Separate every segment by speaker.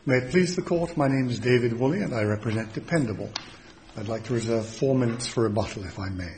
Speaker 1: May it please the Court, my name is David Woolley and I represent Dependable. I'd like to reserve 4 minutes for rebuttal, if I may.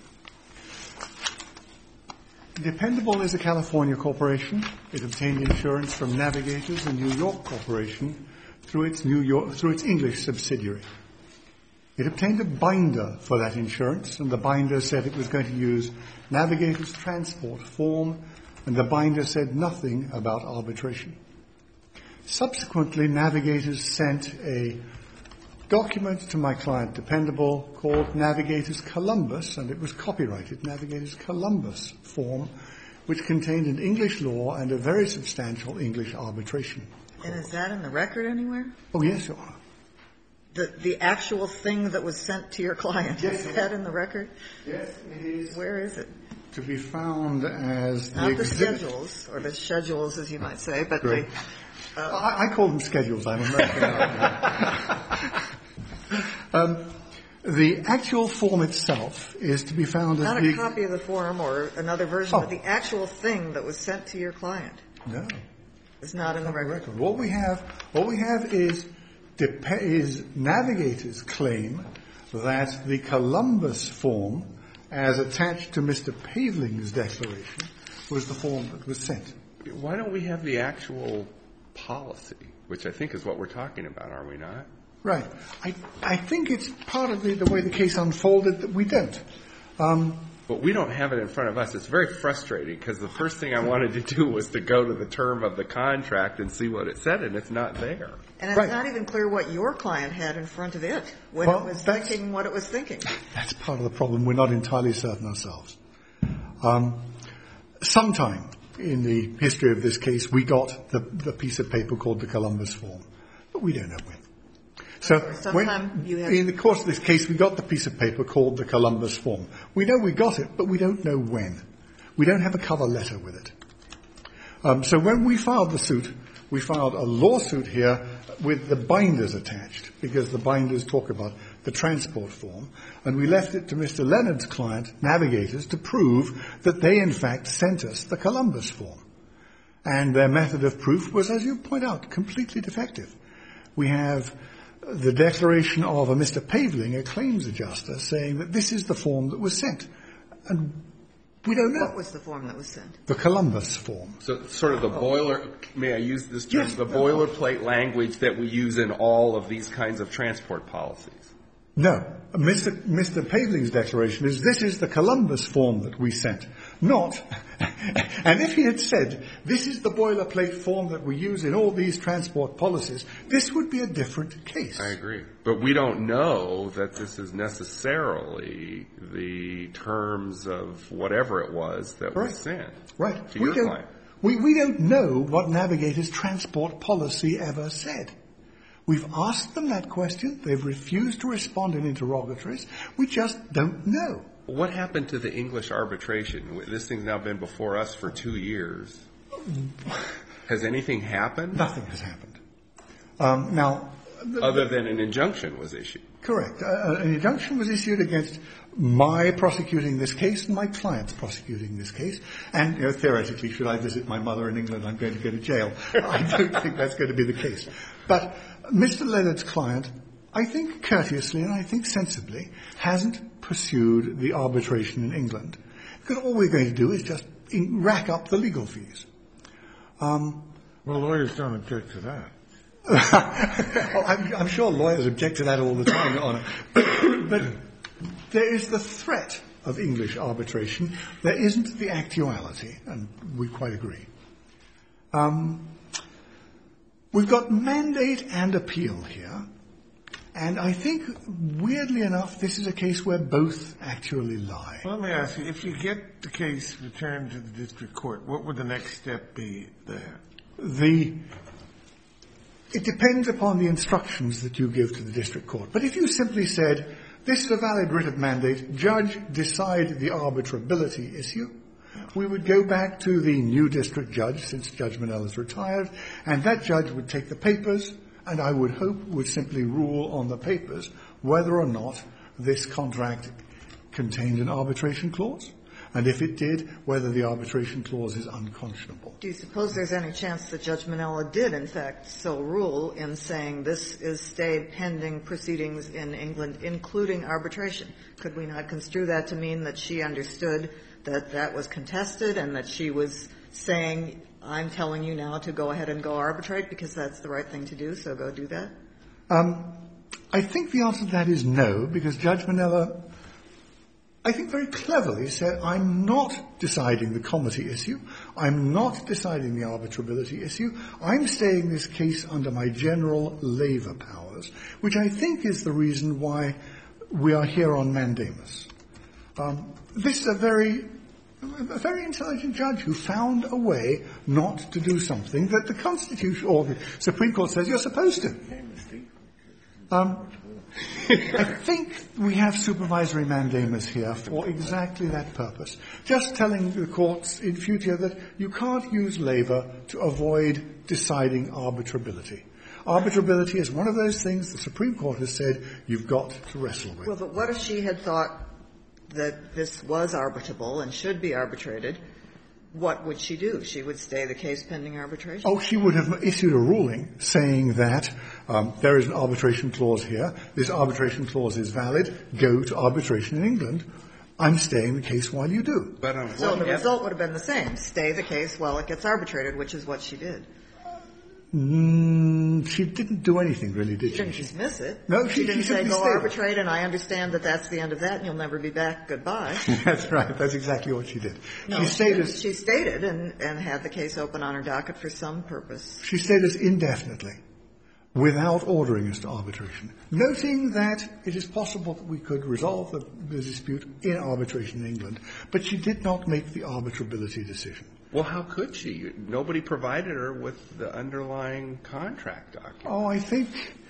Speaker 1: Dependable is a California corporation. It obtained insurance from Navigators, a New York corporation, through its English subsidiary. It obtained a binder for that insurance, and the binder said it was going to use Navigators transport form, and the binder said nothing about arbitration. Subsequently, Navigators sent a document to my client Dependable called Navigators Columbus, and it was copyrighted Navigators Columbus form, which contained an English law and a very substantial English arbitration.
Speaker 2: And is that in the record anywhere?
Speaker 1: Oh, yes, Your Honor.
Speaker 2: The actual thing that was sent to your client,
Speaker 1: yes,
Speaker 2: is that in the record?
Speaker 1: Yes, it is.
Speaker 2: Where is it?
Speaker 1: To be found as
Speaker 2: Not
Speaker 1: the
Speaker 2: schedules, or the schedules, as you might say, but
Speaker 1: Great. I call them schedules. I'm American. The actual form itself is to be found as
Speaker 2: not a copy of the form or another version, but the actual thing that was sent to your client.
Speaker 1: No,
Speaker 2: it's not in the record.
Speaker 1: What we have is Navigators' claim that the Columbus form, as attached to Mr. Paveling's declaration, was the form that was sent.
Speaker 3: Why don't we have the actual policy, which I think is what we're talking about, are we not?
Speaker 1: Right. I think it's part of the way the case unfolded that we don't.
Speaker 3: But we don't have it in front of us. It's very frustrating because the first thing I wanted to do was to go to the term of the contract and see what it said, and it's not there.
Speaker 2: And it's not even clear what your client had in front of it when it was thinking what it was thinking.
Speaker 1: That's part of the problem. We're not entirely certain ourselves. Sometime in the history of this case, we got the piece of paper called the Columbus form, but we don't know when. So in the course of this case, we got the piece of paper called the Columbus form. We know we got it, but we don't know when. We don't have a cover letter with it. So when we filed the suit, we filed a lawsuit here with the binders attached, because the binders talk about the transport form, and we left it to Mr. Leonard's client, Navigators, to prove that they in fact sent us the Columbus form. And their method of proof was, as you point out, completely defective. We have the declaration of a Mr. Paveling, a claims adjuster, saying that this is the form that was sent. And we don't know.
Speaker 2: What was the form that was sent?
Speaker 1: The Columbus form.
Speaker 3: So sort of the may I use this term, the boilerplate language that we use in all of these kinds of transport policies?
Speaker 1: No. Mr. Paveling's declaration is this is the Columbus form that we sent, not, and if he had said this is the boilerplate form that we use in all these transport policies, this would be a different case.
Speaker 3: I agree. But we don't know that this is necessarily the terms of whatever it was that was sent to your client.
Speaker 1: We don't know what Navigators' transport policy ever said. We've asked them that question. They've refused to respond in interrogatories. We just don't know.
Speaker 3: What happened to the English arbitration? This thing's now been before us for 2 years. Has anything happened?
Speaker 1: Nothing has happened. Now,
Speaker 3: other than an injunction was issued.
Speaker 1: Correct. An injunction was issued against my prosecuting this case and my client's prosecuting this case. And theoretically, should I visit my mother in England, I'm going to go to jail. I don't think that's going to be the case. But Mr. Leonard's client, I think courteously and I think sensibly, hasn't pursued the arbitration in England. Because all we're going to do is just rack up the legal fees.
Speaker 4: Well, lawyers don't object to that.
Speaker 1: I'm sure lawyers object to that all the time, Your Honour. But there is the threat of English arbitration. There isn't the actuality, and we quite agree. We've got mandate and appeal here, and I think, weirdly enough, this is a case where both actually lie.
Speaker 4: Well, let me ask you, if you get the case returned to the district court, what would the next step be there?
Speaker 1: It depends upon the instructions that you give to the district court. But if you simply said, this is a valid writ of mandate, judge, decide the arbitrability issue, we would go back to the new district judge, since Judge Manel is retired, and that judge would take the papers, and I would hope would simply rule on the papers whether or not this contract contained an arbitration clause. and if it did, whether the arbitration clause is unconscionable.
Speaker 2: Do you suppose there's any chance that Judge Minella did, in fact, so rule in saying this is stayed pending proceedings in England, including arbitration? Could we not construe that to mean that she understood that that was contested and that she was saying, I'm telling you now to go ahead and go arbitrate because that's the right thing to do, so go do that?
Speaker 1: I think the answer to that is no, because Judge Minella, I think very cleverly said, I'm not deciding the comity issue. I'm not deciding the arbitrability issue. I'm staying this case under my general laver powers, which I think is the reason why we are here on mandamus. This is a very intelligent judge who found a way not to do something that the Constitution or the Supreme Court says you're supposed to. I think we have supervisory mandamus here for exactly that purpose. Just telling the courts in future that you can't use laver to avoid deciding arbitrability. Arbitrability is one of those things the Supreme Court has said you've got to wrestle with.
Speaker 2: Well, but what if she had thought that this was arbitrable and should be arbitrated? What would she do? She would stay the case pending arbitration?
Speaker 1: Oh, she would have issued a ruling saying that there is an arbitration clause here. This arbitration clause is valid. Go to arbitration in England. I'm staying the case while you do.
Speaker 2: So the result would have been the same. Stay the case while it gets arbitrated, which is what she did.
Speaker 1: She didn't do anything, really, did she?
Speaker 2: She didn't dismiss it.
Speaker 1: No,
Speaker 2: she didn't say, go arbitrate, and I understand that that's the end of that, and you'll never be back. Goodbye.
Speaker 1: That's right. That's exactly what she did.
Speaker 2: No, she stayed and had the case open on her docket for some purpose.
Speaker 1: She stayed us indefinitely, without ordering us to arbitration, noting that it is possible that we could resolve the dispute in arbitration in England, but she did not make the arbitrability decision.
Speaker 3: Well, how could she? Nobody provided her with the underlying contract document.
Speaker 1: Oh, I think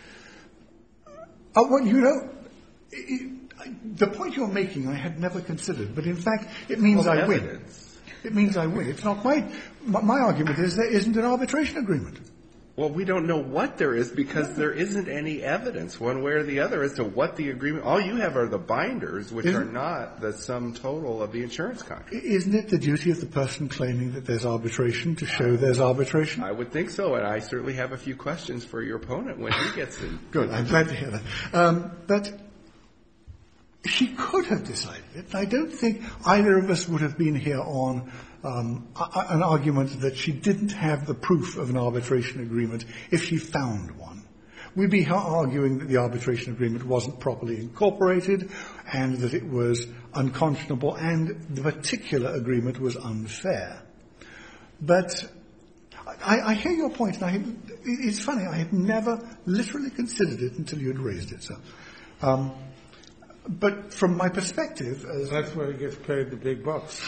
Speaker 1: the point you're making I had never considered, but in fact it means I win. It means I win. It's not my argument is there isn't an arbitration agreement.
Speaker 3: Well, we don't know what there is because there isn't any evidence one way or the other as to what the agreement. All you have are the binders, which are not the sum total of the insurance contract.
Speaker 1: Isn't it the duty of the person claiming that there's arbitration to show there's arbitration?
Speaker 3: I would think so, and I certainly have a few questions for your opponent when he gets in.
Speaker 1: Good. I'm glad to hear that. But she could have decided it. I don't think either of us would have been here on an argument that she didn't have the proof of an arbitration agreement if she found one. We'd be arguing that the arbitration agreement wasn't properly incorporated and that it was unconscionable and the particular agreement was unfair. But I hear your point, and it's funny, I had never literally considered it until you had raised it, sir. But from my perspective,
Speaker 4: that's where he gets paid the big bucks.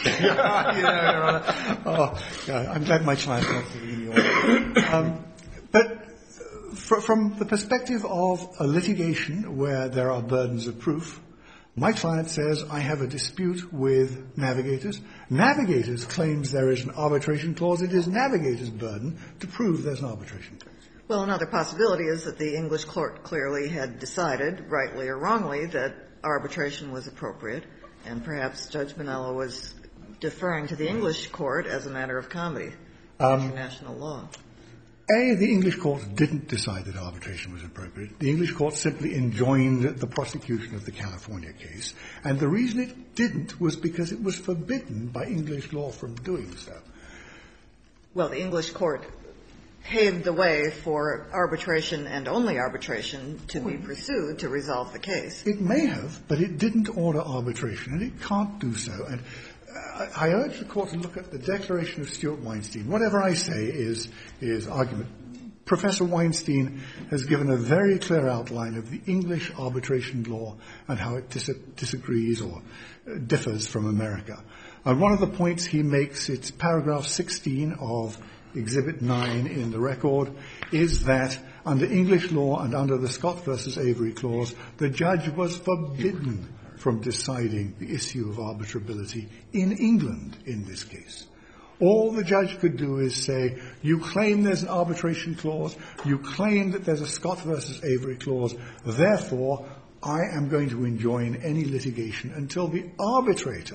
Speaker 1: I'm glad my client's not in the But from the perspective of a litigation where there are burdens of proof, my client says, I have a dispute with Navigators. Navigators claims there is an arbitration clause. It is Navigators' burden to prove there's an arbitration clause.
Speaker 2: Well, another possibility is that the English court clearly had decided, rightly or wrongly, that arbitration was appropriate, and perhaps Judge Minella was deferring to the English court as a matter of comedy, international law.
Speaker 1: The English court didn't decide that arbitration was appropriate. The English court simply enjoined the prosecution of the California case, and the reason it didn't was because it was forbidden by English law from doing so.
Speaker 2: Well, the English court paved the way for arbitration and only arbitration to be pursued to resolve the case.
Speaker 1: It may have, but it didn't order arbitration, and it can't do so. And I urge the court to look at the declaration of Stuart Weinstein. Whatever I say is argument. Professor Weinstein has given a very clear outline of the English arbitration law and how it disagrees or differs from America. And one of the points he makes, it's paragraph 16 of Exhibit 9 in the record, is that under English law and under the Scott versus Avery clause, the judge was forbidden from deciding the issue of arbitrability in England in this case. All the judge could do is say, you claim there's an arbitration clause, you claim that there's a Scott versus Avery clause, therefore I am going to enjoin any litigation until the arbitrator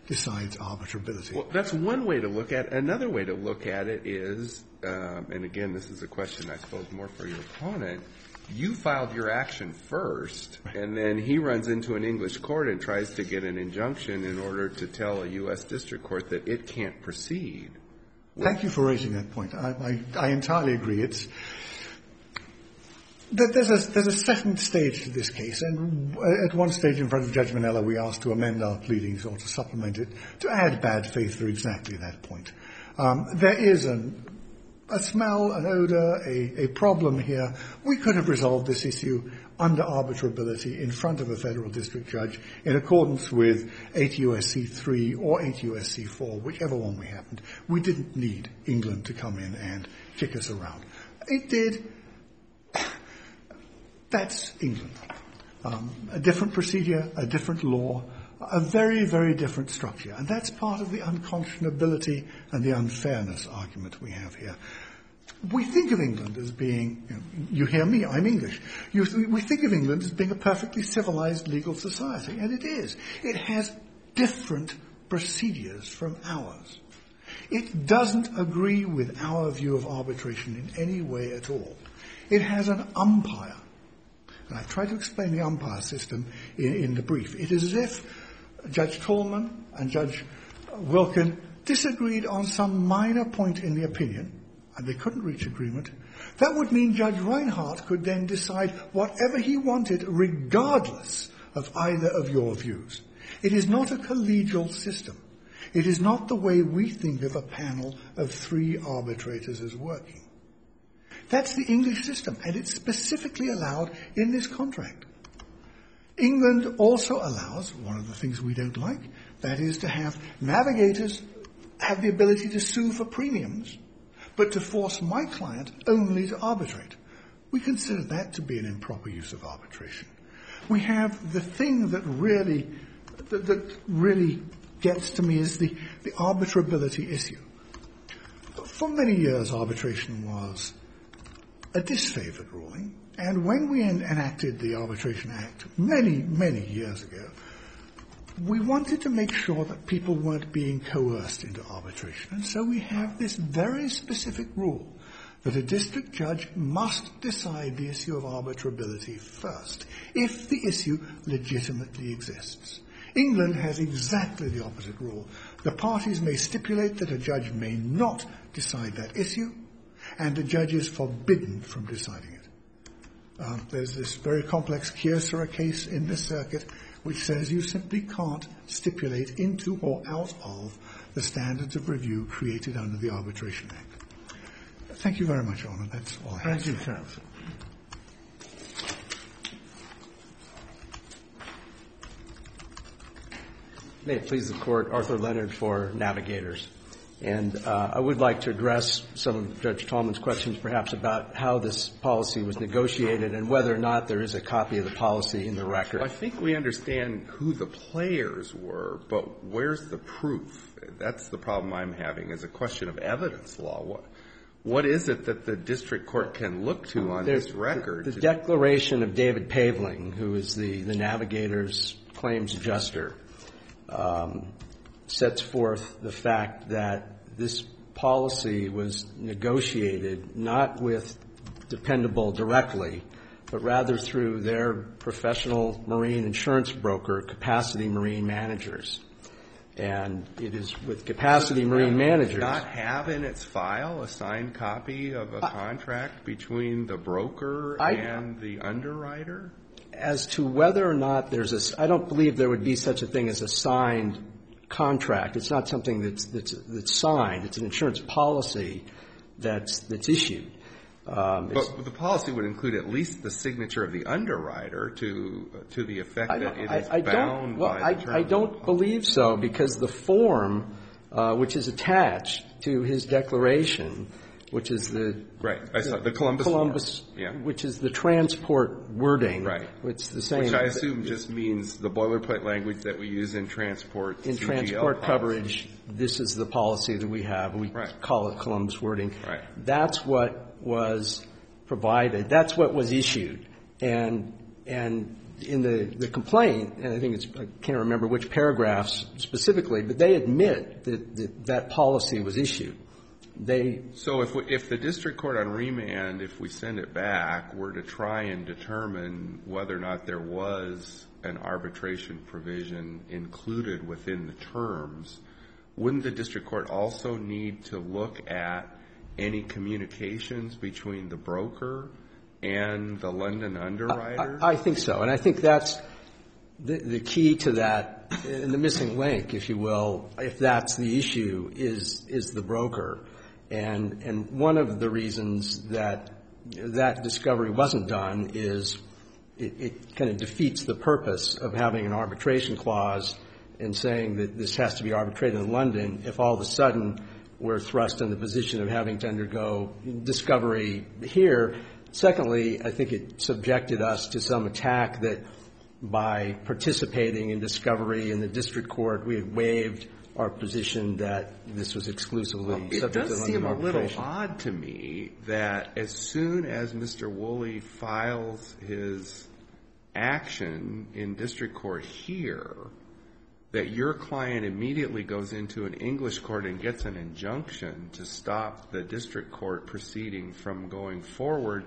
Speaker 1: decides arbitrability.
Speaker 3: Well, that's one way to look at it. Another way to look at it is, and again, this is a question I suppose more for your opponent, you filed your action first, and then he runs into an English court and tries to get an injunction in order to tell a U.S. district court that it can't proceed.
Speaker 1: Thank you for raising that point. I entirely agree. There's a second stage to this case, and at one stage in front of Judge Minella, we asked to amend our pleadings or to supplement it to add bad faith for exactly that point. There is a smell, an odor, a problem here. We could have resolved this issue under arbitrability in front of a federal district judge in accordance with 8 U.S.C. 3 or 8 U.S.C. 4, whichever one we happened. We didn't need England to come in and kick us around. It did. That's England. A different procedure, a different law, a very, very different structure. And that's part of the unconscionability and the unfairness argument we have here. We think of England as being, you hear me, I'm English. We think of England as being a perfectly civilized legal society, and it is. It has different procedures from ours. It doesn't agree with our view of arbitration in any way at all. It has an umpire. And I try to explain the umpire system in the brief. It is as if Judge Tallman and Judge Wilkin disagreed on some minor point in the opinion, and they couldn't reach agreement. That would mean Judge Reinhardt could then decide whatever he wanted regardless of either of your views. It is not a collegial system. It is not the way we think of a panel of 3 arbitrators as working. That's the English system, and it's specifically allowed in this contract. England also allows, one of the things we don't like, that is to have navigators have the ability to sue for premiums, but to force my client only to arbitrate. We consider that to be an improper use of arbitration. We have the thing that really gets to me is the arbitrability issue. For many years, arbitration was a disfavored ruling, and when we enacted the Arbitration Act many, many years ago, we wanted to make sure that people weren't being coerced into arbitration. And so we have this very specific rule that a district judge must decide the issue of arbitrability first, if the issue legitimately exists. England has exactly the opposite rule. The parties may stipulate that a judge may not decide that issue, and the judge is forbidden from deciding it. There's this very complex Kyocera case in this circuit which says you simply can't stipulate into or out of the standards of review created under the Arbitration Act. Thank you very much, Your Honor. That's all I have.
Speaker 4: Thank you, counsel.
Speaker 5: May it please the Court, Arthur Leonard for Navigators. And I would like to address some of Judge Tallman's questions perhaps about how this policy was negotiated and whether or not there is a copy of the policy in the record.
Speaker 3: I think we understand who the players were, but where's the proof? That's the problem I'm having as a question of evidence law. What is it that the district court can look to on this record?
Speaker 5: The declaration of David Paveling, who is the Navigators claims adjuster, sets forth the fact that this policy was negotiated not with Dependable directly, but rather through their professional marine insurance broker, Capacity Marine Managers. And it is with Capacity Marine Managers.
Speaker 3: Does it not have in its file a signed copy of a contract between the broker and the underwriter?
Speaker 5: As to whether or not I don't believe there would be such a thing as a signed contract. It's not something that's signed. It's an insurance policy that's issued.
Speaker 3: But the policy would include at least the signature of the underwriter to the effect that it is bound by the term.
Speaker 5: I don't believe so, because the form which is attached to his declaration, which is the
Speaker 3: Columbus
Speaker 5: form, which is the transport wording.
Speaker 3: Right.
Speaker 5: It's the same.
Speaker 3: Which I assume just means the boilerplate language that we use in transport.
Speaker 5: In transport coverage, this is the policy that we have. We call it Columbus wording.
Speaker 3: Right.
Speaker 5: That's what was provided. That's what was issued. And in the complaint, and I think I can't remember which paragraphs specifically, but they admit that policy was issued.
Speaker 3: So if the district court on remand, if we send it back, were to try and determine whether or not there was an arbitration provision included within the terms, wouldn't the district court also need to look at any communications between the broker and the London underwriter?
Speaker 5: I think so. And I think that's the key to that, and the missing link, if you will, if that's the issue, is the broker. And one of the reasons that discovery wasn't done is it kind of defeats the purpose of having an arbitration clause and saying that this has to be arbitrated in London if all of a sudden we're thrust in the position of having to undergo discovery here. Secondly, I think it subjected us to some attack that by participating in discovery in the district court, we had waived our position that this was exclusively subject to London arbitration.
Speaker 3: It does seem a little odd to me that as soon as Mr. Woolley files his action in district court here, that your client immediately goes into an English court and gets an injunction to stop the district court proceeding from going forward.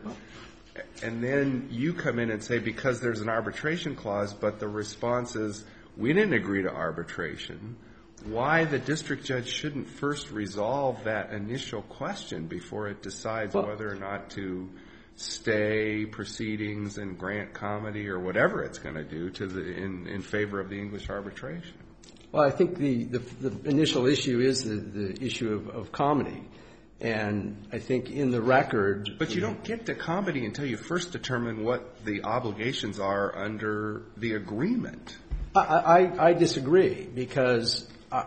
Speaker 3: And then you come in and say, because there's an arbitration clause, but the response is, we didn't agree to arbitration, why the district judge shouldn't first resolve that initial question before it decides whether or not to stay proceedings and grant comity or whatever it's going to do in favor of the English arbitration?
Speaker 5: Well, I think the initial issue is the issue of comity. And I think in the record...
Speaker 3: But you don't get to comity until you first determine what the obligations are under the agreement.
Speaker 5: I disagree, because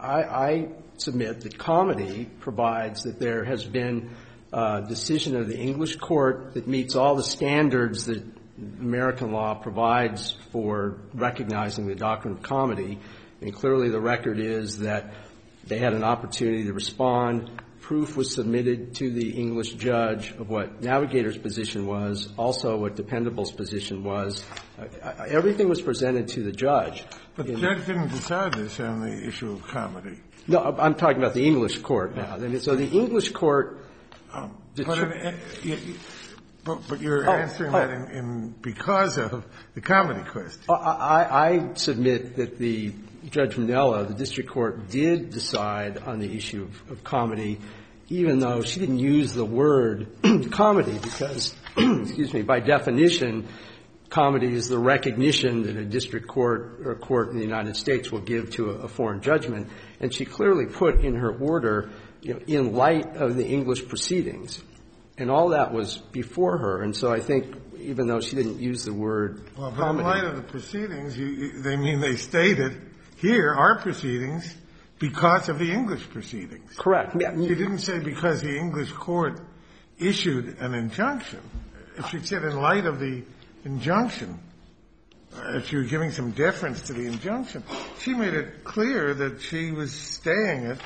Speaker 5: I submit that comity provides that there has been a decision of the English court that meets all the standards that American law provides for recognizing the doctrine of comity. And clearly the record is that they had an opportunity to respond. Proof was submitted to the English judge of what Navigator's position was, also what Dependable's position was. Everything was presented to the judge.
Speaker 4: But the judge didn't decide this on the issue of comity.
Speaker 5: No, I'm talking about the English court now. So the English court...
Speaker 4: But you're answering that in because of the comity question.
Speaker 5: I submit that the Judge Minella, the district court, did decide on the issue of comity, even though she didn't use the word comity, because, excuse me, by definition, comity is the recognition that a district court or a court in the United States will give to a foreign judgment. And she clearly put in her order, in light of the English proceedings. And all that was before her. And so I think, even though she didn't use the word comity.
Speaker 4: Well, but in light of the proceedings, they mean they stated, here are proceedings because of the English proceedings.
Speaker 5: Correct.
Speaker 4: She didn't say because the English court issued an injunction. If she said in light of the injunction, if she was giving some deference to the injunction, she made it clear that she was staying it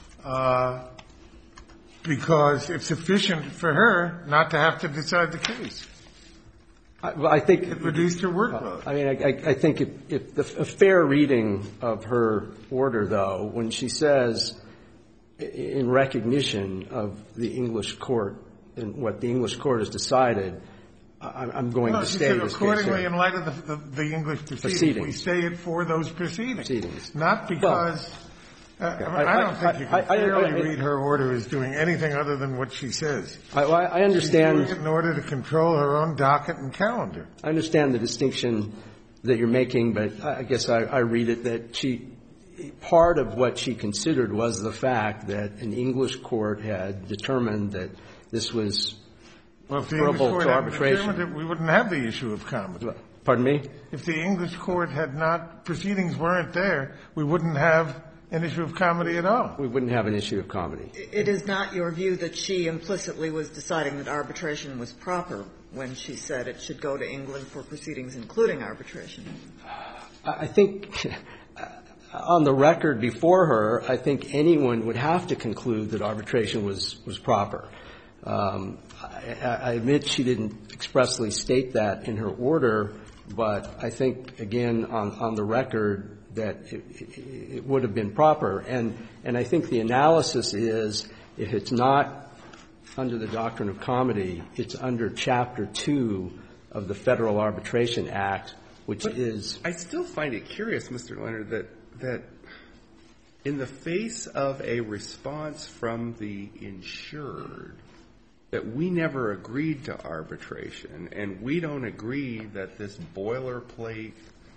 Speaker 4: because it's sufficient for her not to have to decide the case.
Speaker 5: I think
Speaker 4: it reduced her workload.
Speaker 5: I mean, I think if a fair reading of her order, though, when she says in recognition of the English court and what the English court has decided, I'm going to stay this case.
Speaker 4: Accordingly, in light of the English proceedings, we stay it for those proceedings. Not because I don't think you can fairly read her order as doing anything other than what she says.
Speaker 5: I understand.
Speaker 4: She's doing it in order to control her own docket and calendar.
Speaker 5: I understand the distinction that you're making, but I guess I read it that part of what she considered was the fact that an English court had determined that this was preferable to arbitration. Well, if the English court had determined it, we wouldn't have the issue of comity. Pardon me?
Speaker 4: If the English court had not, proceedings weren't there, we wouldn't have an issue of comity at all.
Speaker 5: We wouldn't have an issue of comity.
Speaker 2: It is not your view that she implicitly was deciding that arbitration was proper when she said it should go to England for proceedings including arbitration?
Speaker 5: I think on the record before her, I think anyone would have to conclude that arbitration was proper. I admit she didn't expressly state that in her order, but I think, again, on the record, that it would have been proper. And I think the analysis is, if it's not under the doctrine of comity, it's under Chapter 2 of the Federal Arbitration Act, which is...
Speaker 3: I still find it curious, Mr. Leonard, that in the face of a response from the insured, that we never agreed to arbitration, and we don't agree that this boilerplate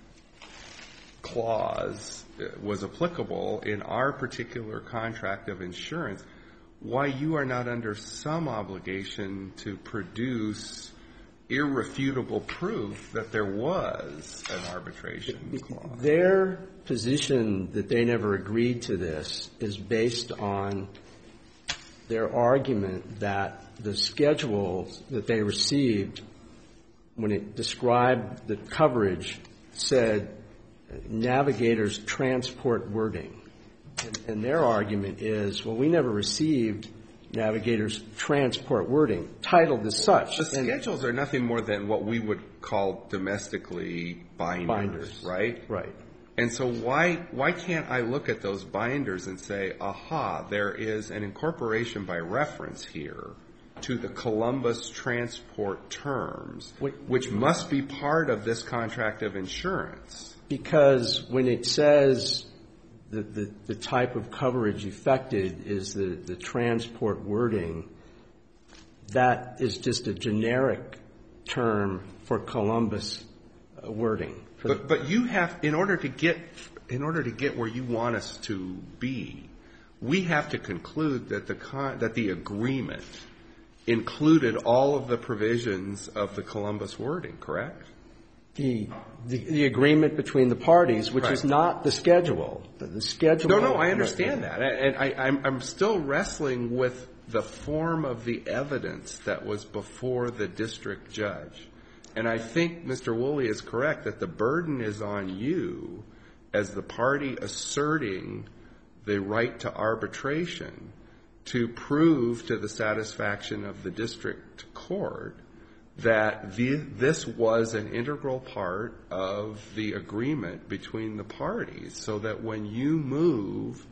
Speaker 3: clause was applicable in our particular contract of insurance, why you are not under some obligation to produce irrefutable proof that there was an arbitration clause.
Speaker 5: Their position that they never agreed to this is based on their argument that the schedules that they received, when it described the coverage, said navigator's transport wording. And their argument is, well, we never received navigator's transport wording, titled as such.
Speaker 3: The schedules are nothing more than what we would call domestically binders, right?
Speaker 5: Right.
Speaker 3: And so why can't I look at those binders and say, aha, there is an incorporation by reference here to the Columbus transport terms, which must be part of this contract of insurance?
Speaker 5: Because when it says the type of coverage affected is the transport wording, that is just a generic term for Columbus wording.
Speaker 3: But you have, in order to get where you want us to be, we have to conclude that the agreement included all of the provisions of the Columbus wording, correct?
Speaker 5: The agreement between the parties, which is not the schedule. The schedule.
Speaker 3: No, I understand that. And I'm still wrestling with the form of the evidence that was before the district judge. And I think Mr. Woolley is correct that the burden is on you as the party asserting the right to arbitration to prove to the satisfaction of the district court that this was an integral part of the agreement between the parties, so that when you move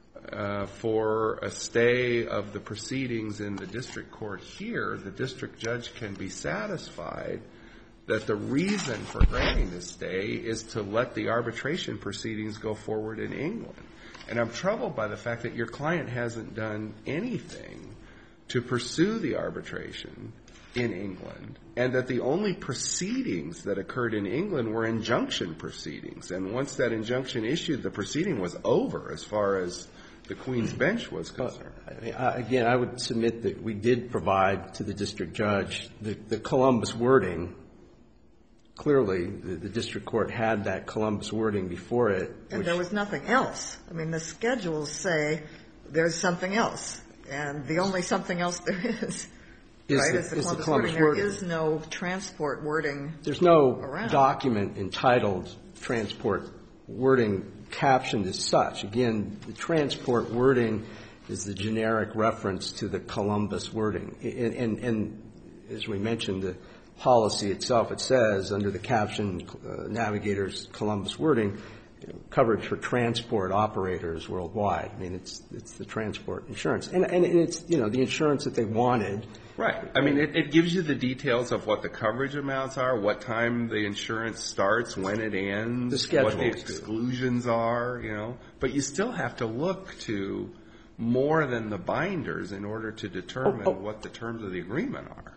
Speaker 3: for a stay of the proceedings in the district court here, the district judge can be satisfied that the reason for granting this stay is to let the arbitration proceedings go forward in England. And I'm troubled by the fact that your client hasn't done anything to pursue the arbitration in England, and that the only proceedings that occurred in England were injunction proceedings. And once that injunction issued, the proceeding was over as far as the Queen's Bench was concerned.
Speaker 5: Again, I would submit that we did provide to the district judge the Columbus wording. Clearly, the district court had that Columbus wording before it.
Speaker 2: And there was nothing else. I mean, the schedules say there's something else, and the only something else there is the Columbus wording. There is no transport wording.
Speaker 5: There's no
Speaker 2: around.
Speaker 5: Document entitled transport wording captioned as such. Again, the transport wording is the generic reference to the Columbus wording. And as we mentioned, the policy itself, it says under the caption Navigator's Columbus wording, coverage for transport operators worldwide. I mean, it's the transport insurance. And it's, the insurance that they wanted.
Speaker 3: Right. I mean, it gives you the details of what the coverage amounts are, what time the insurance starts, when it ends,
Speaker 5: the schedules,
Speaker 3: what the exclusions are, But you still have to look to more than the binders in order to determine what the terms of the agreement are.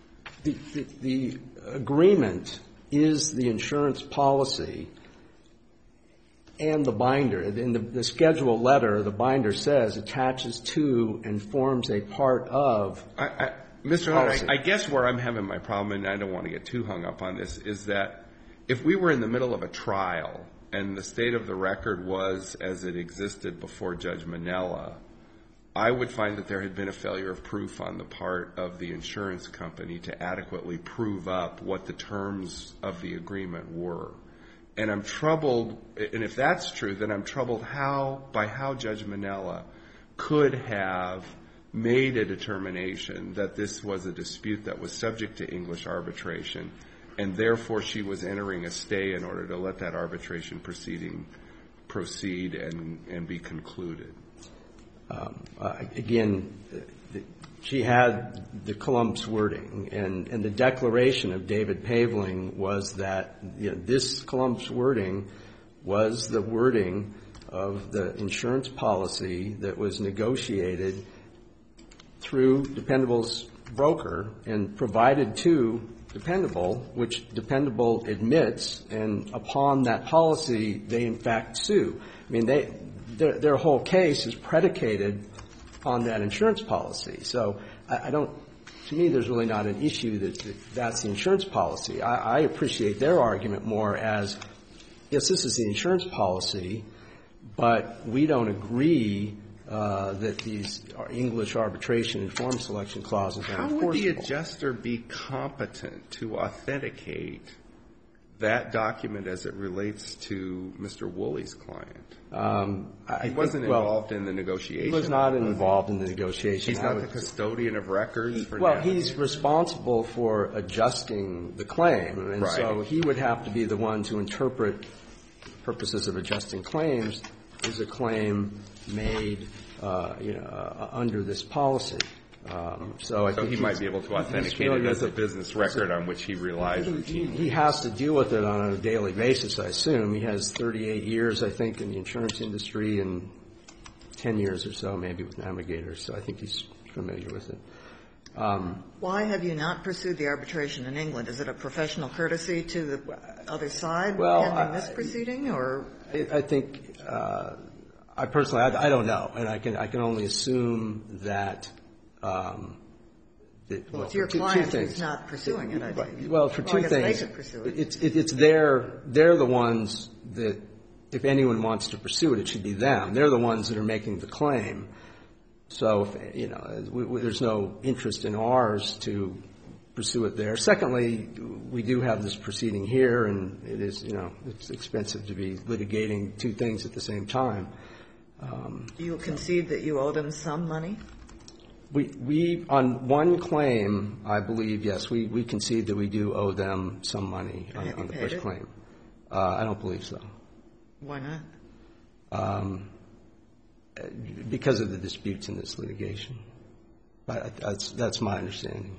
Speaker 5: The agreement is the insurance policy and the binder. In the schedule letter, the binder says attaches to and forms a part of
Speaker 3: Mr. Leonard, I guess where I'm having my problem, and I don't want to get too hung up on this, is that if we were in the middle of a trial and the state of the record was as it existed before Judge Minella, I would find that there had been a failure of proof on the part of the insurance company to adequately prove up what the terms of the agreement were. And I'm troubled, and if that's true, then I'm troubled by how Judge Minella could have made a determination that this was a dispute that was subject to English arbitration and therefore she was entering a stay in order to let that arbitration proceeding proceed and be concluded.
Speaker 5: Again, she had the Columbus wording, and the declaration of David Paveling was that this Columbus wording was the wording of the insurance policy that was negotiated through Dependable's broker and provided to Dependable, which Dependable admits, and upon that policy, they in fact sue. I mean, their whole case is predicated on that insurance policy. So I don't, to me, there's really not an issue that's the insurance policy. I appreciate their argument more as, yes, this is the insurance policy, but we don't agree that these English arbitration and form selection clauses are enforceable.
Speaker 3: How would the adjuster be competent to authenticate that document as it relates to Mr. Woolley's client? He wasn't involved in the negotiation.
Speaker 5: He was not involved in the negotiation.
Speaker 3: He's not the custodian of records for
Speaker 5: Well, he's responsible for adjusting the claim, and so he would have to be the one to interpret purposes of adjusting claims is a claim made, under this policy. So I think
Speaker 3: he might be able to authenticate it as a business record on which he relies routinely.
Speaker 5: He has to deal with it on a daily basis, I assume. He has 38 years, I think, in the insurance industry and 10 years or so maybe with Navigator. So I think he's familiar with it.
Speaker 2: Why have you not pursued the arbitration in England? Is it a professional courtesy to the other side in this proceeding, or?
Speaker 5: I think, I personally, I don't know, and I can only assume that.
Speaker 2: Well, it's your client who's not pursuing it, I think.
Speaker 5: Well, for two
Speaker 2: things.
Speaker 5: They
Speaker 2: could pursue
Speaker 5: it. It's they're the ones that, if anyone wants to pursue it, it should be them. They're the ones that are making the claim. So, there's no interest in ours to pursue it there. Secondly, we do have this proceeding here, and it is, it's expensive to be litigating two things at the same time.
Speaker 2: Do you concede that you owe them some money?
Speaker 5: We on one claim, I believe, yes, we concede that we do owe them some money on the first claim. I don't believe so.
Speaker 2: Why not?
Speaker 5: Because of the disputes in this litigation. That's my understanding.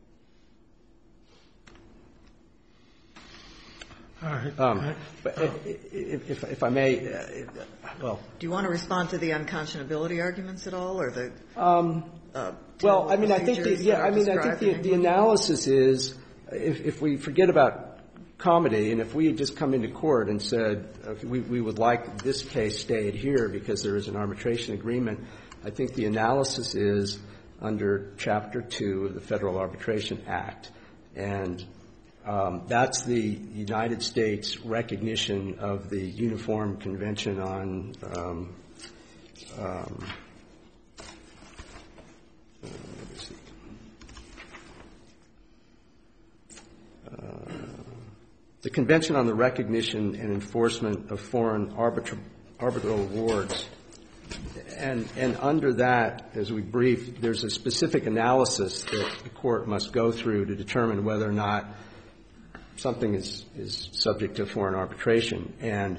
Speaker 4: All right.
Speaker 5: But if I may, well.
Speaker 2: Do you want to respond to the unconscionability arguments at all, or the?
Speaker 5: Well, I mean, I think the analysis is, if we forget about comedy, and if we had just come into court and said we would like this case stayed here because there is an arbitration agreement, I think the analysis is under Chapter 2 of the Federal Arbitration Act, and that's the United States recognition of the Uniform Convention on the Convention on the Recognition and Enforcement of Foreign Arbitral Awards. And under that, as we briefed, there's a specific analysis that the court must go through to determine whether or not something is subject to foreign arbitration. And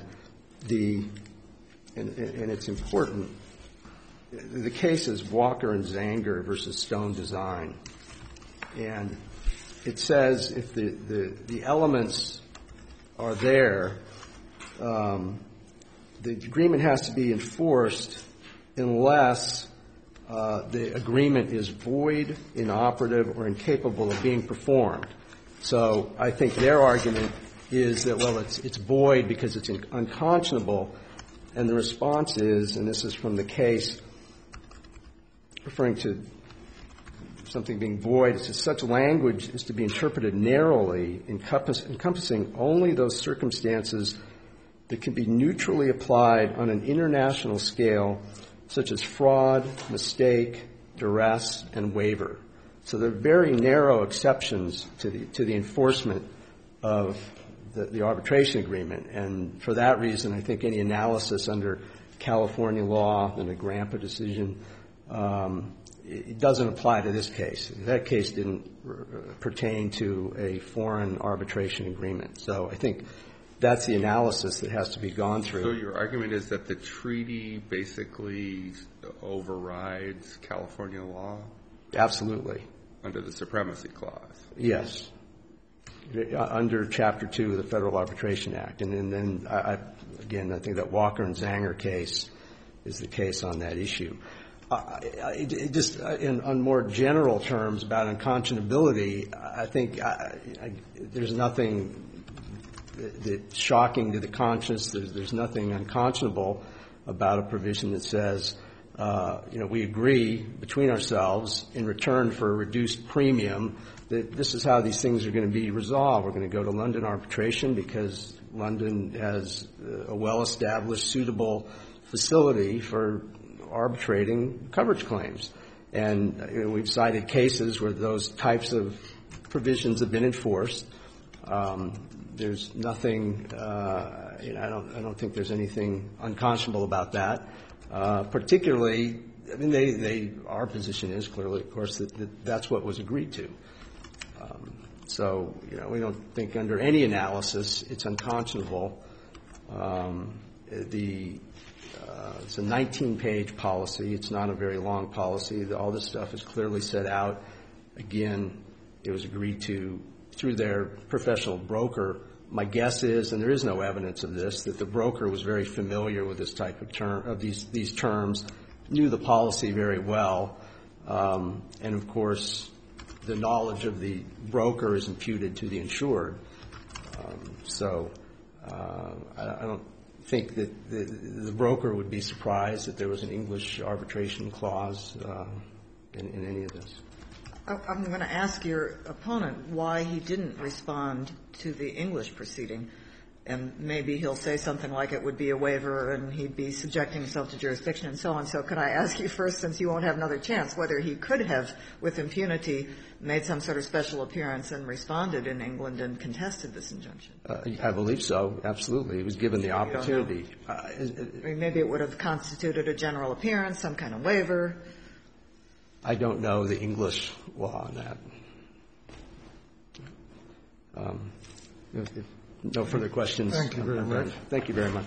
Speaker 5: it's important. The case is Walker and Zanger versus Stone Design. And it says if the elements are there, the agreement has to be enforced unless the agreement is void, inoperative, or incapable of being performed. So I think their argument is that, well, it's void because it's unconscionable, and the response is, and this is from the case referring to something being void, it says such language is to be interpreted narrowly, encompassing only those circumstances that can be neutrally applied on an international scale, such as fraud, mistake, duress, and waiver. So there are very narrow exceptions to the enforcement of the arbitration agreement, and for that reason, I think any analysis under California law and the Grampa decision it doesn't apply to this case. That case didn't pertain to a foreign arbitration agreement. So I think that's the analysis that has to be gone through.
Speaker 3: So your argument is that the treaty basically overrides California law?
Speaker 5: Absolutely.
Speaker 3: Under the Supremacy Clause?
Speaker 5: Yes. Under Chapter 2 of the Federal Arbitration Act. And then, again, I think that Walker and Zanger case is the case on that issue. Just on more general terms about unconscionability, I think there's nothing that's shocking to the conscience. There's nothing unconscionable about a provision that says, we agree between ourselves in return for a reduced premium that this is how these things are going to be resolved. We're going to go to London arbitration because London has a well-established, suitable facility for arbitrating coverage claims. And we've cited cases where those types of provisions have been enforced. There's nothing, I don't think there's anything unconscionable about that. Particularly, I mean, our position is clearly, of course, that that's what was agreed to. So, we don't think under any analysis it's unconscionable. It's a 19-page policy. It's not a very long policy. All this stuff is clearly set out. Again, it was agreed to through their professional broker. My guess is, and there is no evidence of this, that the broker was very familiar with this type of term, of these terms, knew the policy very well, and of course, the knowledge of the broker is imputed to the insured. I don't think that the broker would be surprised that there was an English arbitration clause in any of this.
Speaker 2: I'm going to ask your opponent why he didn't respond to the English proceeding, and maybe he'll say something like it would be a waiver and he'd be subjecting himself to jurisdiction and so on. So could I ask you first, since you won't have another chance, whether he could have, with impunity, made some sort of special appearance and responded in England and contested this injunction?
Speaker 5: I believe so, absolutely. He was given the opportunity.
Speaker 2: Maybe it would have constituted a general appearance, some kind of waiver.
Speaker 5: I don't know the English law on that. If no further questions.
Speaker 4: Thank you very much.
Speaker 5: Thank you very much.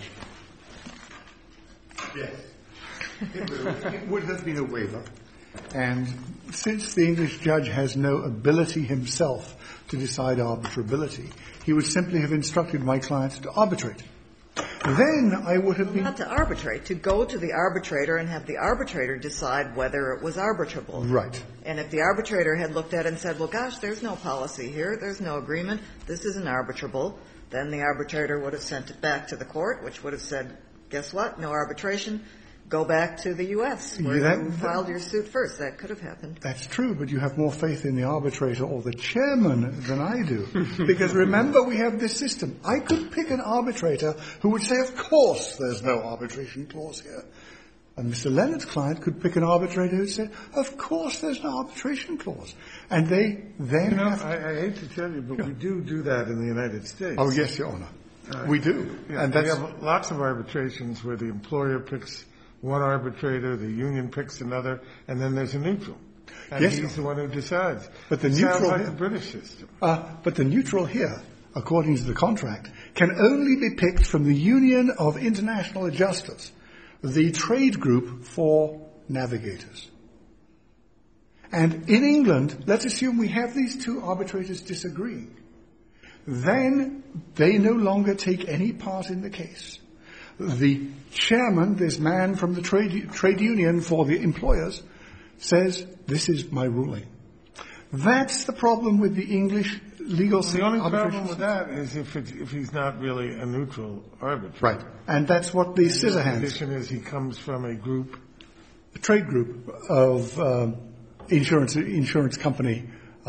Speaker 1: Yes. It would have been a waiver. And since the English judge has no ability himself to decide arbitrability, he would simply have instructed my client to arbitrate. Then I would have been...
Speaker 2: Not to arbitrate, to go to the arbitrator and have the arbitrator decide whether it was arbitrable.
Speaker 1: Right.
Speaker 2: And if the arbitrator had looked at it and said, well, gosh, there's no policy here, there's no agreement, this isn't arbitrable, then the arbitrator would have sent it back to the court, which would have said, guess what, no arbitration, go back to the U.S., where you filed your suit first. That could have happened.
Speaker 1: That's true, but you have more faith in the arbitrator or the chairman than I do. Because remember, we have this system. I could pick an arbitrator who would say, of course there's no arbitration clause here. And Mr. Leonard's client could pick an arbitrator who said, of course there's no arbitration clause. And they then
Speaker 4: I hate to tell you, but we do that in the United States.
Speaker 1: Oh, yes, Your Honor. We do.
Speaker 4: Yeah, and we have lots of arbitrations where the employer picks one arbitrator, the union picks another, and then there's a neutral. And
Speaker 1: yes,
Speaker 4: he's the one who decides.
Speaker 1: But the
Speaker 4: neutral
Speaker 1: sounds
Speaker 4: like
Speaker 1: here,
Speaker 4: the British system.
Speaker 1: But the neutral here, according to the contract, can only be picked from the Union of International Adjusters, the trade group for navigators. And in England, let's assume we have these two arbitrators disagreeing. Then they no longer take any part in the case. The chairman, this man from the trade union for the employers, says, this is my ruling. That's the problem with the English legal system.
Speaker 4: The only problem with that is if he's not really a neutral arbitrator.
Speaker 1: Right. And that's what the Scissorhands.
Speaker 4: The condition is he comes from a group.
Speaker 1: A trade group of insurance company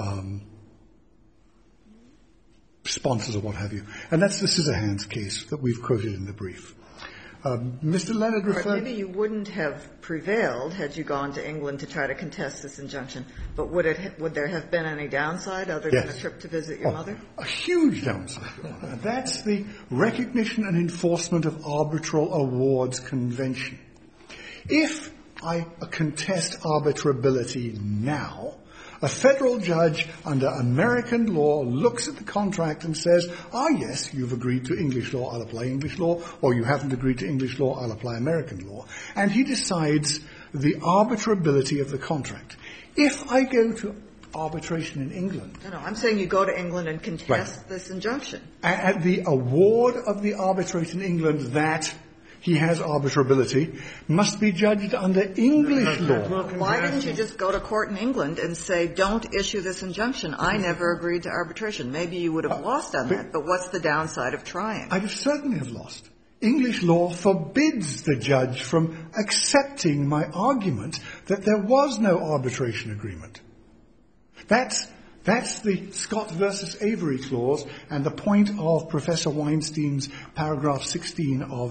Speaker 1: sponsors or what have you. And that's the Scissorhands case that we've quoted in the brief. Mr. Leonard referred...
Speaker 2: Maybe you wouldn't have prevailed had you gone to England to try to contest this injunction, but would there have been any downside other than a trip to visit your mother?
Speaker 1: A huge downside, Your Honor. That's the recognition and enforcement of arbitral awards convention. If I contest arbitrability now, a federal judge under American law looks at the contract and says, yes, you've agreed to English law, I'll apply English law, or you haven't agreed to English law, I'll apply American law. And he decides the arbitrability of the contract. If I go to arbitration in England...
Speaker 2: No, I'm saying you go to England and contest this injunction.
Speaker 1: At the award of the arbitrator in England that he has arbitrability must be judged under English law.
Speaker 2: Why didn't you just go to court in England and say, don't issue this injunction? I never agreed to arbitration. Maybe you would have lost on that, but what's the downside of trying?
Speaker 1: I would certainly have lost. English law forbids the judge from accepting my argument that there was no arbitration agreement. That's the Scott versus Avery clause and the point of Professor Weinstein's paragraph 16 of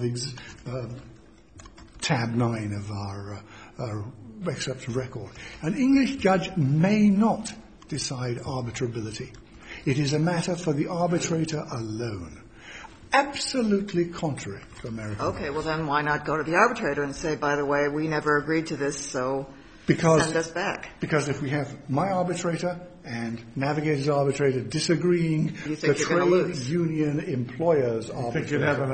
Speaker 1: tab 9 of our excerpt of record. An English judge may not decide arbitrability. It is a matter for the arbitrator alone. Absolutely contrary to American law.
Speaker 2: Okay, well then why not go to the arbitrator and say, by the way, we never agreed to this, so send us back.
Speaker 1: Because if we have my arbitrator and Navigator's arbitrator disagreeing, the trade union employer's arbitrator...
Speaker 4: I think you'd have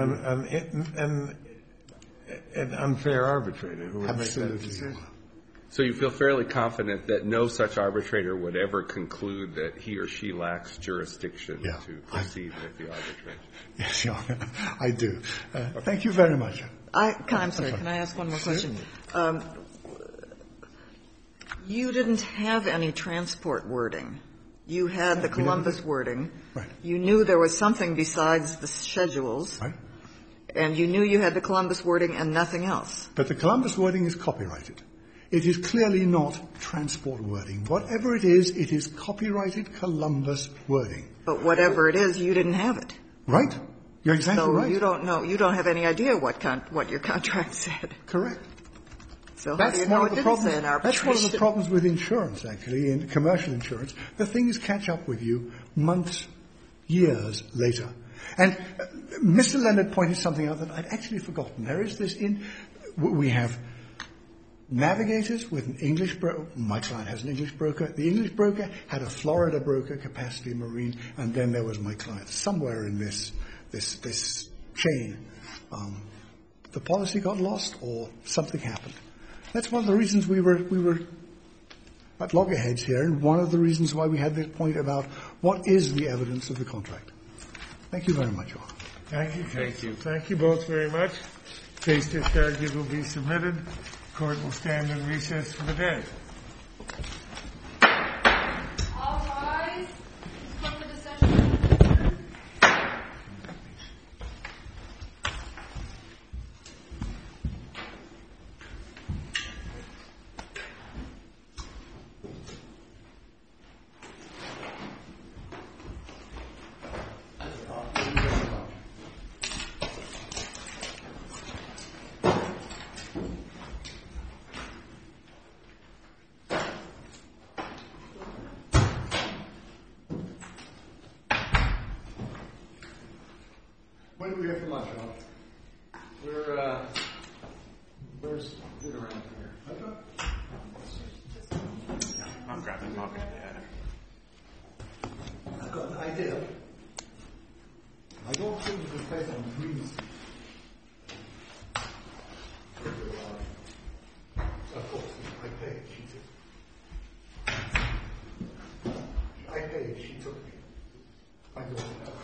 Speaker 4: an unfair arbitrator who would make that decision.
Speaker 3: So you feel fairly confident that no such arbitrator would ever conclude that he or she lacks jurisdiction to proceed with the arbitration?
Speaker 1: Yes, Your Honor, I do. Thank you very much.
Speaker 2: I'm sorry, can I ask one more question? You didn't have any transport wording. You had the Columbus wording.
Speaker 1: Right.
Speaker 2: You knew there was something besides the schedules.
Speaker 1: Right.
Speaker 2: And you knew you had the Columbus wording and nothing else.
Speaker 1: But the Columbus wording is copyrighted. It is clearly not transport wording. Whatever it is copyrighted Columbus wording.
Speaker 2: But whatever it is, you didn't have it.
Speaker 1: Right. You're exactly right.
Speaker 2: So you don't know. You don't have any idea what your contract said.
Speaker 1: Correct.
Speaker 2: So how do you know it didn't say in arbitration?
Speaker 1: That's one of the problems with insurance, actually, in commercial insurance. The things catch up with you months, years later. And Mr. Leonard pointed something out that I'd actually forgotten. There is this we have Navigators with an English broker. My client has an English broker. The English broker had a Florida broker, Capacity Marine, and then there was my client. Somewhere in this chain, the policy got lost or something happened. That's one of the reasons we were at loggerheads here, and one of the reasons why we had this point about what is the evidence of the contract. Thank you very much, Your Honor.
Speaker 4: Thank you. Thank you. Thank you both very much. Case discharges will be submitted. Court will stand in recess for the day.
Speaker 6: All rise. Court for the session.
Speaker 1: When do we have for lunch, Al?
Speaker 5: Where's it around here?
Speaker 7: I'm grabbing coffee.
Speaker 1: I've got an idea. I don't think we can place on greens. Of course, I paid. She took. I paid. She took me. I don't.